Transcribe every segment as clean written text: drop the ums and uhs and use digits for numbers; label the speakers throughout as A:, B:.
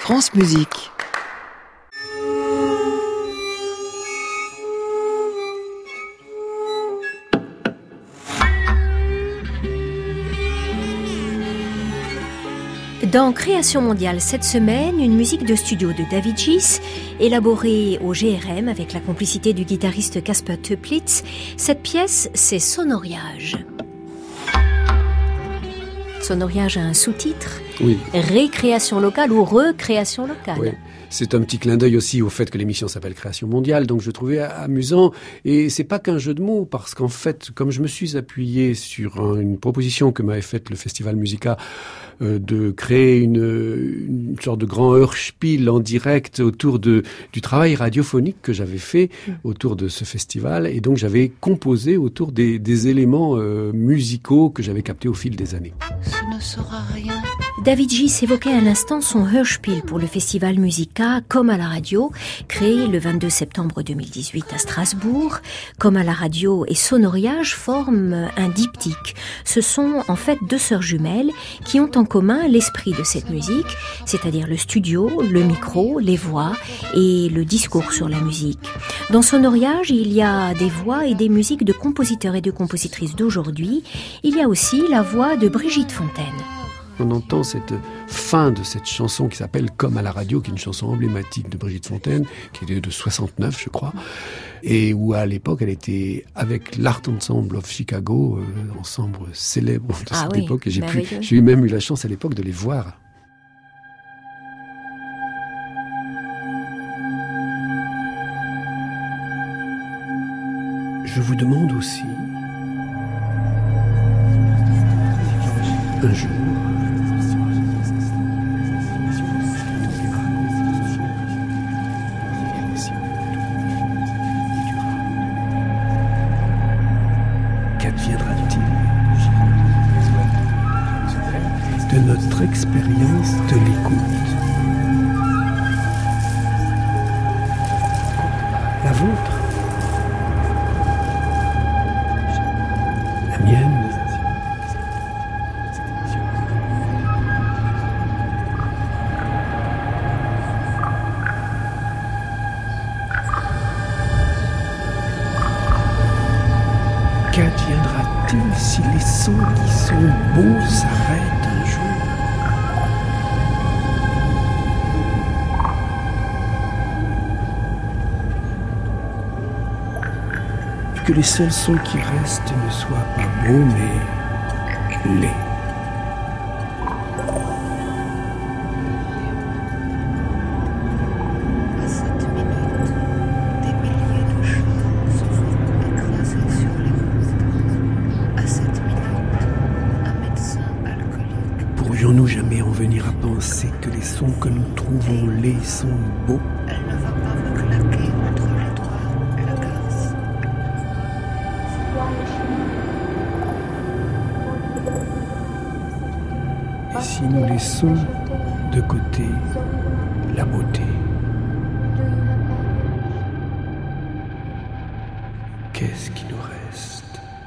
A: France Musique.
B: Dans Création mondiale cette semaine, une musique de studio de David Gis, élaborée au GRM avec la complicité du guitariste Casper Töplitz. Cette pièce, c'est Sonoriage. Sonoriage a un sous-titre,
C: oui.
B: Récréation locale ou recréation locale.
C: Oui. C'est un petit clin d'œil aussi au fait que l'émission s'appelle Création mondiale, donc je trouvais amusant. Et c'est pas qu'un jeu de mots, parce qu'en fait, comme je me suis appuyé sur une proposition que m'avait faite le Festival Musica, de créer une sorte de grand Hörspiel en direct autour du travail radiophonique que j'avais fait autour de ce festival. Et donc j'avais composé autour des éléments musicaux que j'avais captés au fil des années.
D: Ce ne sera rien.
B: David Gis évoquait à l'instant son Hörspiel pour le Festival Musica, Comme à la radio, créé le 22 septembre 2018 à Strasbourg. Comme à la radio et Sonoriage forment un diptyque. Ce sont en fait deux sœurs jumelles qui ont en commun l'esprit de cette musique, c'est-à-dire le studio, le micro, les voix et le discours sur la musique. Dans Sonoriage, il y a des voix et des musiques de compositeurs et de compositrices d'aujourd'hui. Il y a aussi la voix de Brigitte Fontaine.
C: On entend cette fin de cette chanson qui s'appelle Comme à la radio, qui est une chanson emblématique de Brigitte Fontaine, qui est de 69, je crois, et où à l'époque elle était avec l'Art Ensemble of Chicago, ensemble célèbre de cette époque, et j'ai même eu la chance à l'époque de les voir. Je vous demande aussi, un jour, qu'adviendra-t-il de notre expérience de l'écoute? La vôtre? La mienne? Qu'adviendra-t-il si les sons qui sont beaux s'arrêtent un jour? Et que les seuls sons qui restent ne soient pas beaux, mais laids. Pourrions-nous jamais en venir à penser que les sons que nous trouvons laids sont beaux?
D: Elle ne va pas vous claquer entre les doigts la grâce.
C: Et si nous laissons de côté la beauté, qu'est-ce qui nous reste?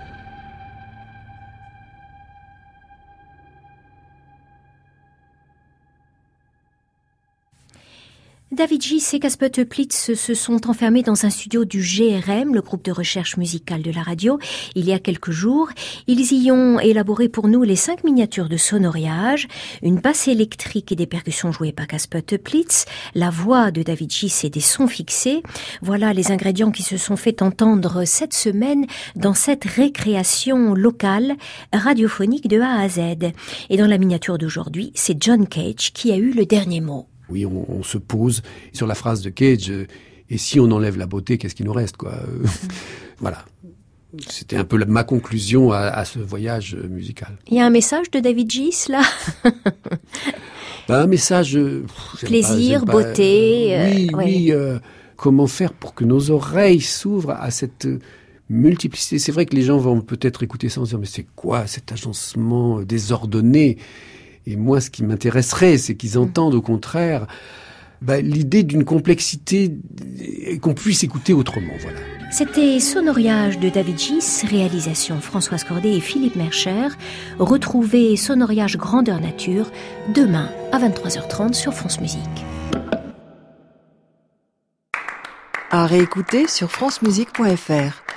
B: David Gis et Casper Töplitz se sont enfermés dans un studio du GRM, le groupe de recherche musicale de la radio, il y a quelques jours. Ils y ont élaboré pour nous les 5 miniatures de Sonoriage, une basse électrique et des percussions jouées par Casper Töplitz, la voix de David Gis et des sons fixés. Voilà les ingrédients qui se sont fait entendre cette semaine dans cette récréation locale radiophonique de A à Z. Et dans la miniature d'aujourd'hui, c'est John Cage qui a eu le dernier mot.
C: Oui, on se pose sur la phrase de Cage, et si on enlève la beauté, qu'est-ce qui nous reste, quoi? Voilà. C'était un peu ma conclusion à ce voyage musical.
B: Il y a un message de David Gis, là?
C: Un message...
B: plaisir, beauté...
C: Oui. Comment faire pour que nos oreilles s'ouvrent à cette multiplicité? C'est vrai que les gens vont peut-être écouter ça en se disant « Mais c'est quoi cet agencement désordonné ?» Et moi, ce qui m'intéresserait, c'est qu'ils entendent au contraire l'idée d'une complexité et qu'on puisse écouter autrement. Voilà.
B: C'était Sonoriage de David Gis, réalisation Françoise Cordet et Philippe Mercher. Retrouvez Sonoriage Grandeur Nature demain à 23h30 sur France Musique.
A: À réécouter sur francemusique.fr.